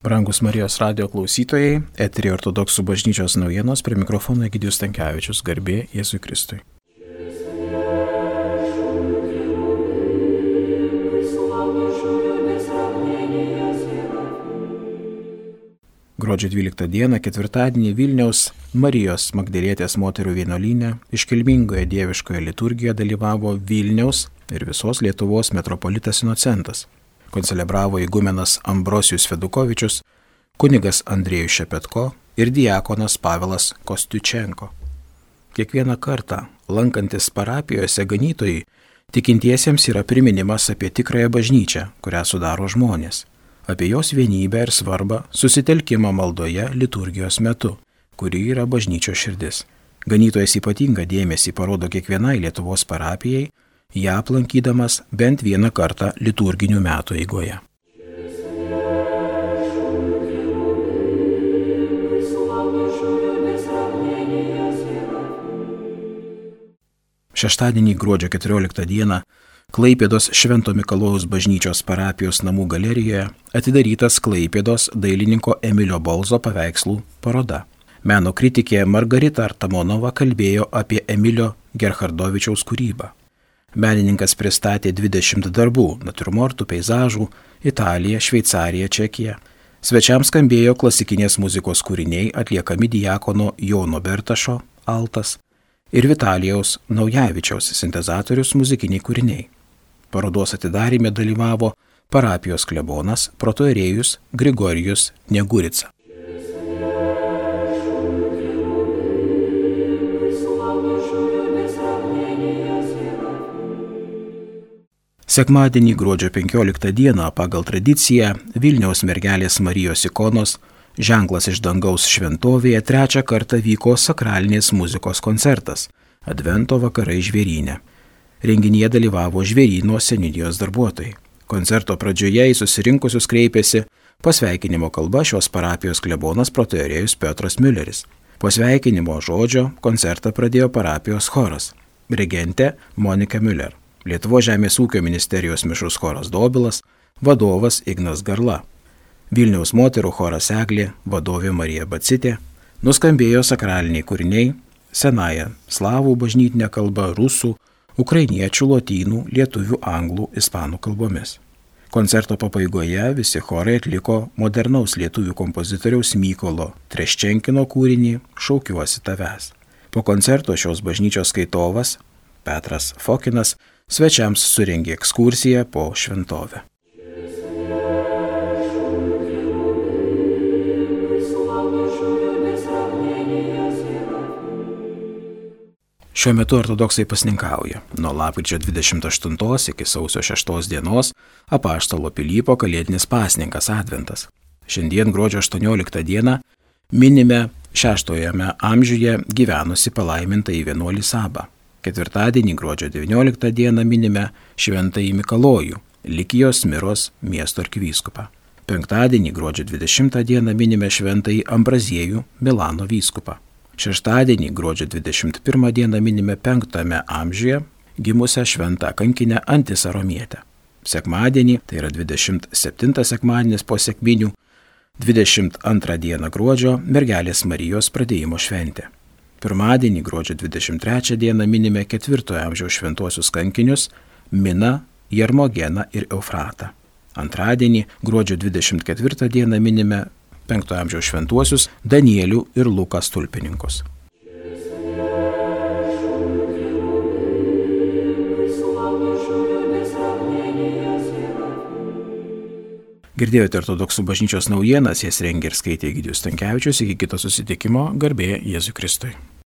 Brangus Marijos radio klausytojai, eteryje Ortodoksų bažnyčios naujienos, prie mikrofono Egidijus Stankevičius, garbė Jėzui Kristui. Gruodžio 12 dieną, ketvirtadienį Vilniaus Marijos Magdalietės moterų vienuolyne iškilmingoje dieviškoje liturgijoje dalyvavo Vilniaus ir visos Lietuvos metropolitas Inocentas. Koncelebravo igumenas Ambrosijus Fedukovičius, kunigas Andriejus Šepetko ir diakonas Pavelas Kostiučenko. Kiekvieną kartą, lankantis parapijose ganytojai, tikintiesiems yra priminimas apie tikrąją bažnyčią, kurią sudaro žmonės, apie jos vienybę ir svarbą susitelkimą maldoje liturgijos metu, kuri yra bažnyčios širdis. Ganytojas ypatingą dėmesį parodo kiekvienai Lietuvos parapijai, ją aplankydamas bent vieną kartą liturginių metų eigoje. Šeštadienį gruodžio 14 dieną Klaipėdos Švento Mikalojaus bažnyčios parapijos namų galerijoje atidarytas Klaipėdos dailininko Emilio Bolzo paveikslų paroda. Meno kritikė Margarita Artamonova kalbėjo apie Emilio Gerhardovičiaus kūrybą. Menininkas pristatė 20 darbų – natiurmortų, peizažų, Italija, Šveicarija, Čekija. Svečiams skambėjo klasikinės muzikos kūriniai atliekami diakono Jono Bertašo, altas, ir Vitalijaus Naujavičiaus sintezatorius muzikiniai kūriniai. Parodos atidaryme dalyvavo parapijos klebonas protoierėjus Grigorijus Negurica. Sekmadienį gruodžio 15 dieną pagal tradiciją Vilniaus mergelės Marijos ikonos ženklas iš dangaus šventovėje trečią kartą vyko sakralinės muzikos koncertas Advento vakarai Žvėryne. Renginyje dalyvavo Žvėryno seniūnijos darbuotojai. Koncerto pradžioje į susirinkusius kreipėsi pasveikinimo kalba šios parapijos klebonas protoierėjus Piotras Miuleris. Po sveikinimo žodžio koncertą pradėjo parapijos choras, regentė Monika Miuler. Lietuvos žemės ūkio ministerijos mišrus choras Dobilas, vadovas Ignas Garla. Vilniaus moterų choras Eglė, vadovė Marija Bacitė. Nuskambėjo sakraliniai kūriniai senąją slavų bažnytinę kalbą, rusų, ukrainiečių, lotynų, lietuvių, anglų, ispanų kalbomis. Koncerto pabaigoje visi chorai atliko modernaus lietuvių kompozitoriaus Mykolo Treščenkino kūrinį Šaukiuosi tavęs. Po koncerto šios bažnyčios skaitovas Petras Fokinas svečiams surengė ekskursiją po šventovę. Šiuo metu ortodoksai pasninkauja. Nuo lapkričio 28 iki sausio 6 dienos Apaštalo Pilypo kalėdinis pasninkas Adventas. Šiandien gruodžio 18 dieną minime 6 amžiuje gyvenusi palaimintąjį vienuolį Sabą. Ketvirtadienį gruodžio 19 dieną minime Šventąjį Mikalojų, Likijos Miros miesto arkivyskupą. Penktadienį gruodžio 20 dieną minime Šventąjį Ambraziejų, Milano vyskupą. Šeštadienį gruodžio 21 dieną minime 5 amžiuje gimusią šventą kankinę Antisą Romietę. Sekmadienį, tai yra 27 sekmadienis po sekminių, 22 dieną gruodžio mergelės Marijos pradėjimo šventė. Pirmadienį gruodžio 23 dieną minime 4 amžiaus šventuosius kankinius Miną, Jermogeną ir Eufratą. Antradienį gruodžio 24 dieną minime 5 amžiaus šventuosius Danielių ir Luką stulpininkus. Girdėjote Ortodoksų bažnyčios naujienas, jas rengė ir skaitė Egidijus Stankevičius. Iki kito susitikimo, garbė Jėzui Kristui.